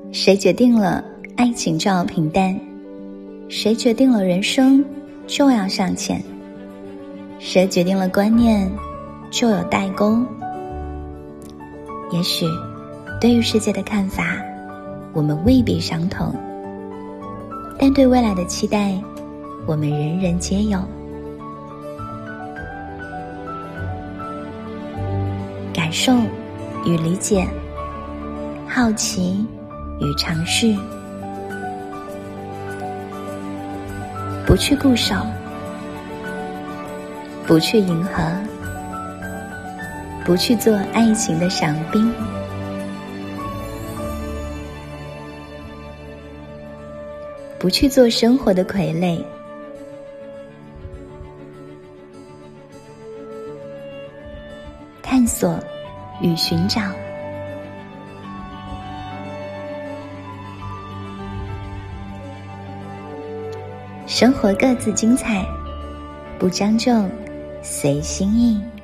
谁决定了爱情就要平淡？谁决定了人生就要向前？谁决定了观念就有代沟？也许对于世界的看法我们未必相同，但对未来的期待我们人人皆有。感受与理解，好奇与尝试，不去固守，不去迎合，不去做爱情的赏兵，不去做生活的傀儡，探索与寻找，生活各自精彩，不将就，随心意。